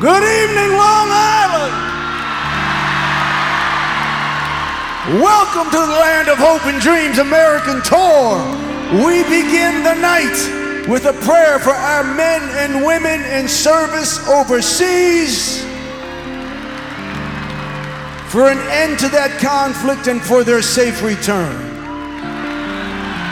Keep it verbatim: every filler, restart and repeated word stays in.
Good evening, Long Island. Welcome to the Land of Hope and Dreams American Tour. We begin the night with a prayer for our men and women in service overseas, for an end to that conflict and for their safe return.